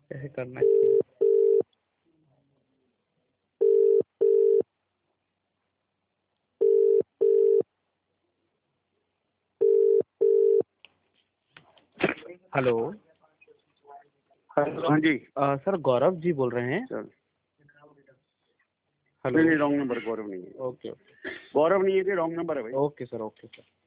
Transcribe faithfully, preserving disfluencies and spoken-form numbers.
कैसे करना चाहिए। हेलो। हाँ जी। आ, सर गौरव जी बोल रहे हैं। Sir hello. नहीं, रॉन्ग नंबर। गौरव नहीं है। ओके ओके गौरव नहीं है, रॉन्ग नंबर है भाई। Okay sir, okay sir.